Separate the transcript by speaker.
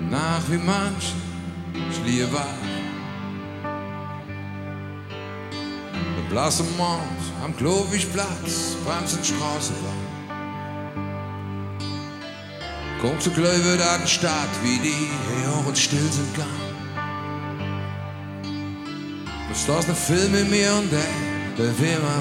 Speaker 1: nach wie manchen schlie war. Der blasse Mond am Clovisplatz, Bremsenstraße war. Kommt zu Klöwe da die Stadt, wie die Jahren still sind gang. Du stehst ne Film in mir und der will